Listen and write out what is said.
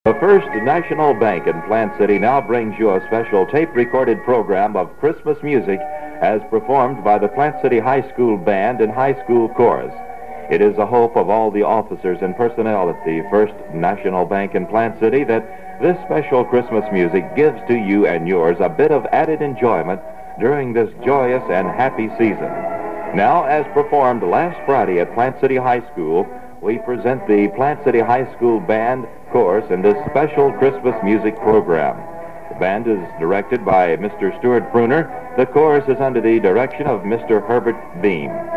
The First National Bank in Plant City now brings you a special tape-recorded program of Christmas music as performed by the Plant City High School Band and High School Chorus. It is the hope of all the officers and personnel at the First National Bank in Plant City that this special Christmas music gives to you and yours a bit of added enjoyment during this joyous and happy season. Now, as performed last Friday at Plant City High School, we present the Plant City High School Band, Chorus, in this special Christmas music program. The band is directed by Mr. Stuart Pruner. The chorus is under the direction of Mr. Herbert Beam.